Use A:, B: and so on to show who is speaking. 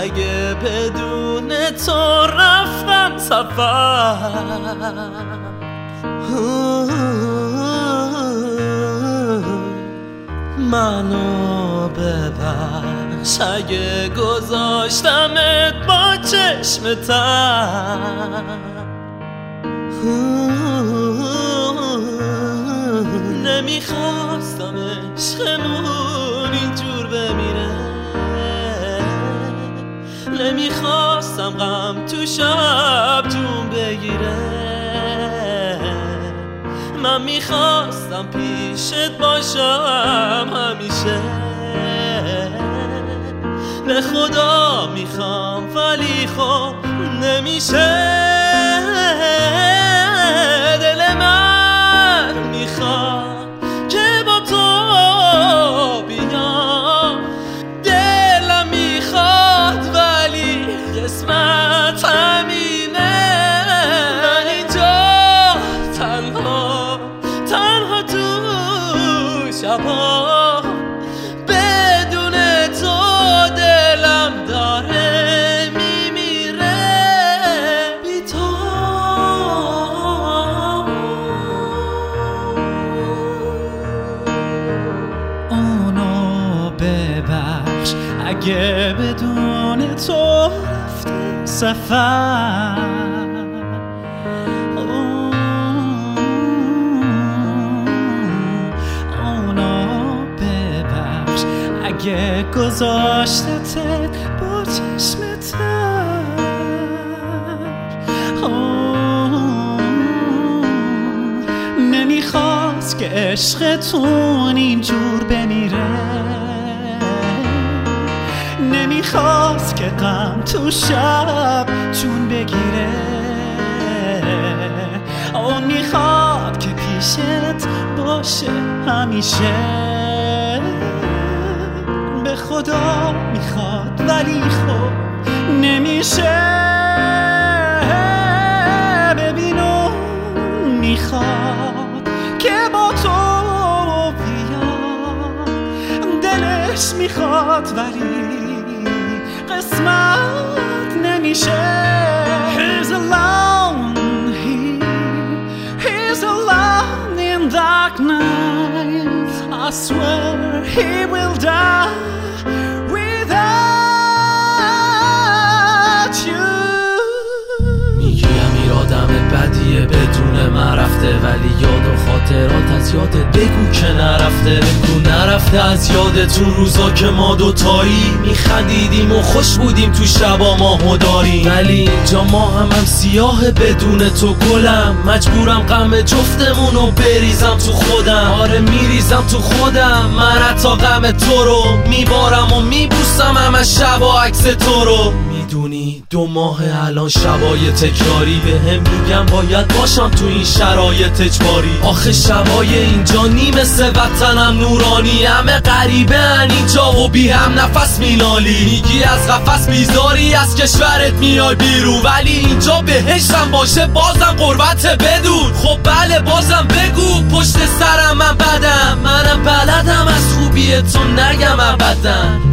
A: اگه بدون تو رفتم سفر. منو ببخش اگه گذاشتمت با چشم تر. نمیخواستم عشقمون اینجور بمیره، نمیخواستم غم تو شب جون بگیره. من میخواستم پیشت باشم همیشه، به خدا میخوام ولی خب نمیشه. دل من میخواد که با تو بیام، دلم میخواد ولی قسمت همینه. من اینجا تنها تو شبا، بدون تو دلم داره میمیره. بی تو
B: اونو ببخش اگه بدون تو رفتم سفر. اگه گذاشتتت با چشم تر. نمیخواست که عشقتون اینجور بمیره، نمیخواست که غم تو شب جون بگیره. اون میخواد که پیشت باشه همیشه، به خدا میخواد ولی خب نمیشه. ببین اون میخواد که با تو بیاد، دلش میخواد ولی قسمت نمیشه. He's alone here, he's alone in dark night. I swear he will die without you.
A: میگی امیر آدم بدیه بدون من رفته، ولی یاد و خاطرات از یادت بگو که نرفته. بگو نرفته از یادتون روزا که ما دوتایی میخندیدیم و خوش بودیم تو شبا ماهو داریم. ولی اینجا ما هم سیاه بدون تو گلم، مجبورم غم جفتمونو بریزم تو خودم. آره میریزم تو خودم، من حتی غم تو رو میبارم و میبوسم همه شبا عکس تو رو. میدونی 2 ماه الان شبای تکراری بهم میگم باید باشم تو این شرایط اجباری. آخه شبای اینجا مثل وطنم نورانی، همه غریبه‌ان اینجا و بی هم نفس مینالی. میگی از قفس بیزاری از کشورت میای بیرون، ولی اینجا بهشتم باشه بازم غربت بدون. خب بله بازم بگو پشت سرم من بدم، منم بلدم از خوبی تو نگم ابداً.